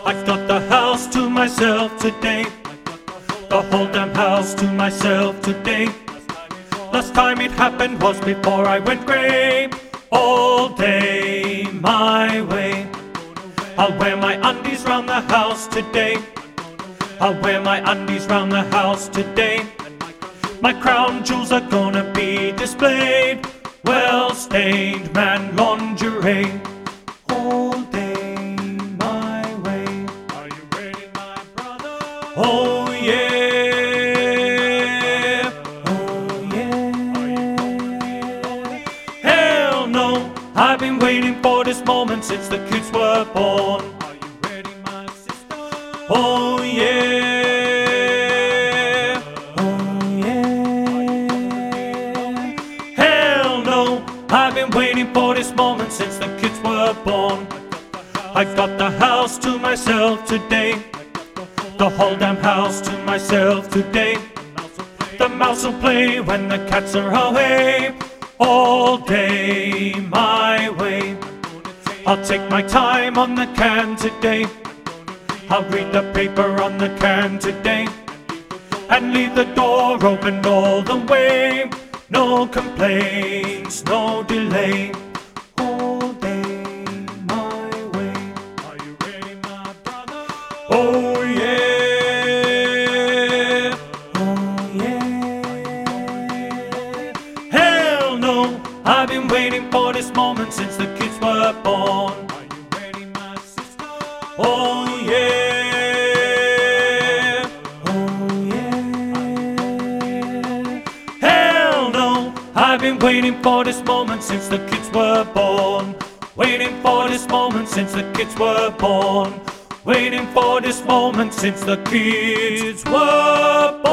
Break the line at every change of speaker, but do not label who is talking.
I got the house to myself today. The whole damn house to myself today. Last time it happened was before I went grey. All day my way. I'll wear my undies round the house today. I'll wear my undies round the house today. My crown jewels are gonna be displayed. Well stained man lingerie. All day my way.
Are you ready, my brother?
Oh yeah. Oh yeah. Hell no. I've been waiting for this moment since the kids were born.
Are you ready, my sister?
Oh yeah. I've been waiting for this moment since the kids were born. I got the house to myself today. The whole damn house to myself today. The mouse will play when the cats are away. All day my way. I'll take my time on the can today. I'll read the paper on the can today. And leave the door open all the way. No complaints, no delay. All day my way.
Are you ready, my brother?
Oh yeah. Oh yeah. Hell no. I've been waiting for this moment since the kids were born.
Are you ready, my sister?
Oh yeah. I've been waiting for this moment since the kids were born. Waiting for this moment since the kids were born. Waiting for this moment since the kids were born.